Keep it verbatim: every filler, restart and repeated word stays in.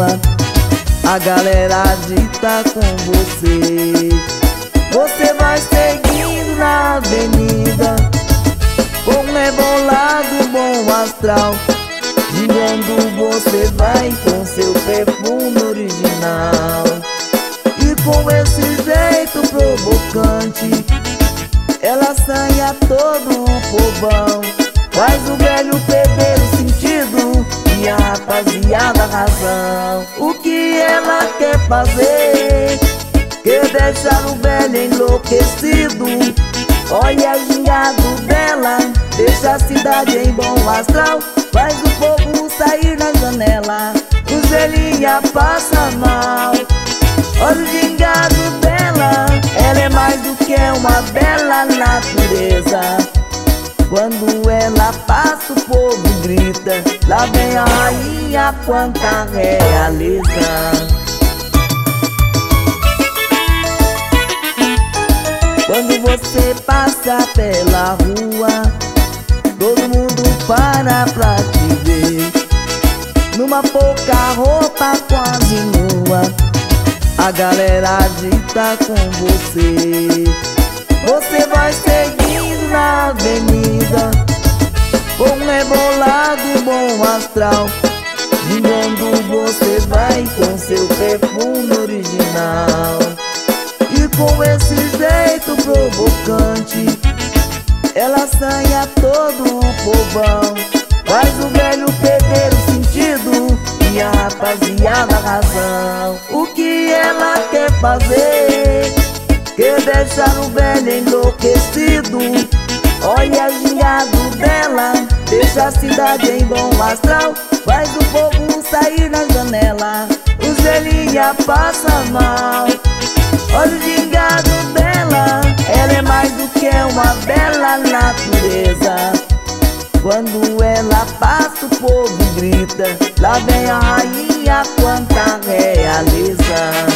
rua, a galera agita com você. Você vai seguindo na avenida, com um rebolado bom astral, gingando você vai com seu perfume original. E com esse jeito provocante, ela assanha todo o povão, faz o velho perder o sentido e a rapaziada a razão. O que ela quer fazer? Quer deixar o velho enlouquecido. Olha o gingado dela, deixa a cidade em bom astral, faz o povo sair na janela, os velhinha passa mal. Olha o gingado dela, ela é mais do que uma bela natureza. Quando ela passa o povo grita, lá vem a rainha quanta realiza. Quando você passa pela rua, todo mundo para pra te ver, numa pouca roupa quase nua, a galera agita com você. Você vai seguindo na avenida, com um rebolado bom astral, gingando você vai com seu perfume original. E com esse jeito provocante, ela assanha todo o povão, faz o velho perder o sentido e a rapaziada a razão. O que ela quer fazer? Quer deixar o velho enlouquecido. Olha o gingado dela, deixa a cidade em bom astral, faz o povo sair na janela, os velhinha passa mal. Olha o gingado dela, ela é mais do que uma bela natureza. Quando ela passa o povo grita, lá vem a rainha quanta realiza.